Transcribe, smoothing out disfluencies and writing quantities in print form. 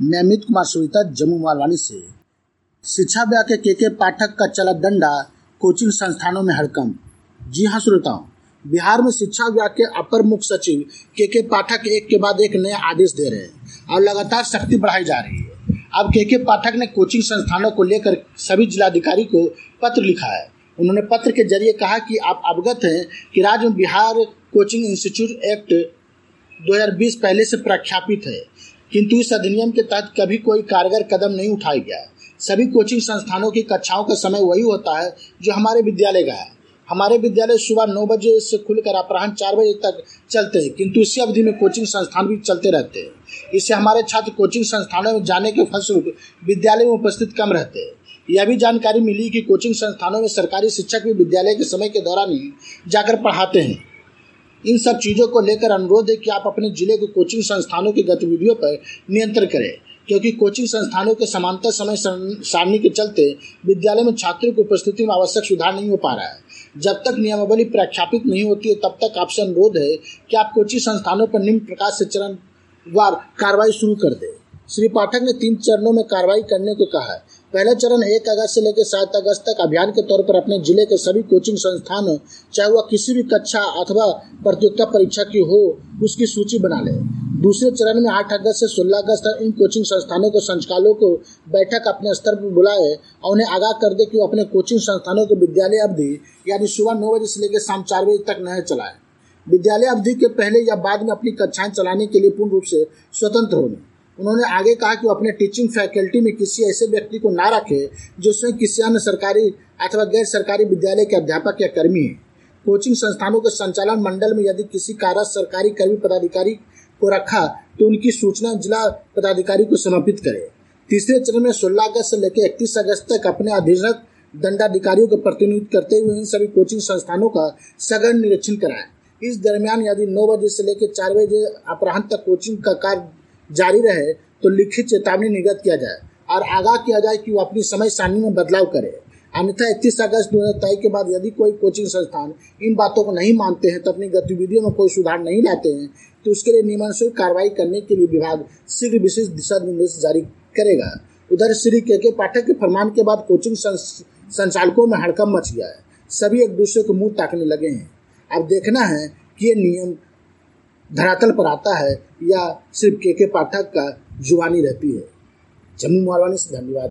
मैं अमित कुमार सुरीता जम्मू मालवानी से। शिक्षा विभाग के पाठक का चला डंडा, कोचिंग संस्थानों में हड़कंप। जी हाँ श्रोताओं, बिहार में शिक्षा विभाग के अपर मुख्य सचिव के पाठक एक के बाद एक नए आदेश दे रहे हैं और लगातार सख्ती बढ़ाई जा रही है। अब के पाठक ने कोचिंग संस्थानों को लेकर सभी जिलाधिकारी को पत्र लिखा है। उन्होंने पत्र के जरिए कहा कि आप अवगत हैं कि राज्य में बिहार कोचिंग इंस्टीट्यूट एक्ट 2020 पहले से प्रख्यापित है, किंतु इस अधिनियम के तहत कभी कोई कारगर कदम नहीं उठाया गया। सभी कोचिंग संस्थानों की कक्षाओं का समय वही होता है जो हमारे विद्यालय का है। हमारे विद्यालय सुबह 9 बजे से खुलकर अपराह्न 4 बजे तक चलते हैं, किंतु इसी अवधि में कोचिंग संस्थान भी चलते रहते हैं। इससे हमारे छात्र कोचिंग संस्थानों में जाने के फलस्वरूप विद्यालय में उपस्थित कम रहते हैं। यह भी जानकारी मिली कि कोचिंग संस्थानों में सरकारी शिक्षक भी विद्यालय के समय के दौरान ही जाकर पढ़ाते हैं। इन सब चीज़ों को लेकर अनुरोध है कि आप अपने जिले के कोचिंग संस्थानों की गतिविधियों पर नियंत्रण करें, क्योंकि कोचिंग संस्थानों के समांतर समय सारणी के चलते विद्यालय में छात्रों की उपस्थिति में आवश्यक सुधार नहीं हो पा रहा है। जब तक नियमावली प्रख्यापित नहीं होती है, तब तक आपसे अनुरोध है कि आप कोचिंग संस्थानों पर निम्न प्रकार से चरणवार कार्रवाई शुरू कर दें। श्री पाठक ने 3 चरणों में कार्रवाई करने को कहा है। पहला चरण 1 अगस्त से लेकर 7 अगस्त तक अभियान के तौर पर अपने जिले के सभी कोचिंग संस्थान, चाहे वह किसी भी कक्षा अथवा प्रतियोगिता परीक्षा की हो, उसकी सूची बना लें। दूसरे चरण में 8 अगस्त से 16 अगस्त तक इन कोचिंग संस्थानों के संचालकों को बैठक अपने स्तर पर बुलाए और उन्हें आगाह कर दे कि वो अपने कोचिंग संस्थानों की विद्यालय अवधि यानी सुबह 9 बजे से लेकर शाम 4 बजे तक न चलाएं। विद्यालय अवधि के पहले या बाद में अपनी कक्षाएं चलाने के लिए पूर्ण रूप से स्वतंत्र होंगे। उन्होंने आगे कहा कि वो अपने टीचिंग फैकल्टी में किसी ऐसे व्यक्ति को ना रखे जो स्वयं किसी अन्य सरकारी अथवा गैर सरकारी विद्यालय के अध्यापक या कर्मी है। कोचिंग संस्थानों के संचालन मंडल में यदि किसी कार्यरत सरकारी कर्मी पदाधिकारी को रखा तो उनकी सूचना जिला पदाधिकारी को समर्पित करें। तीसरे चरण में 16 अगस्त से लेकर 31 अगस्त तक अपने अधीनस्थ दंडाधिकारियों का प्रतिनिधित्व करते हुए इन सभी कोचिंग संस्थानों का सघन निरीक्षण कराएं। इस दरमियान यदि 9 बजे से लेकर 4 बजे अपराह्न तक कोचिंग का कार्य जारी रहे तो लिखित चेतावनी निर्गत किया जाए और आगाह किया जाए कि वो अपनी समय सारणी में बदलाव करे। अन्यथा 31 अगस्त 2023 के बाद यदि कोई कोचिंग संस्थान इन बातों को नहीं मानते हैं, तो अपनी गतिविधियों में कोई सुधार नहीं लाते हैं, तो उसके लिए नियमानुसार कार्रवाई करने के लिए विभाग शीघ्र विशेष दिशा निर्देश जारी करेगा। उधर श्री के पाठक के फरमान के बाद कोचिंग संचालकों में हड़कंप मच गया है। सभी एक दूसरे को मुंह ताकने लगे हैं। अब देखना है कि ये नियम धरातल पर आता है या सिर्फ के पाठक का जुबानी रहती है। जम्मू मालवानी से धन्यवाद।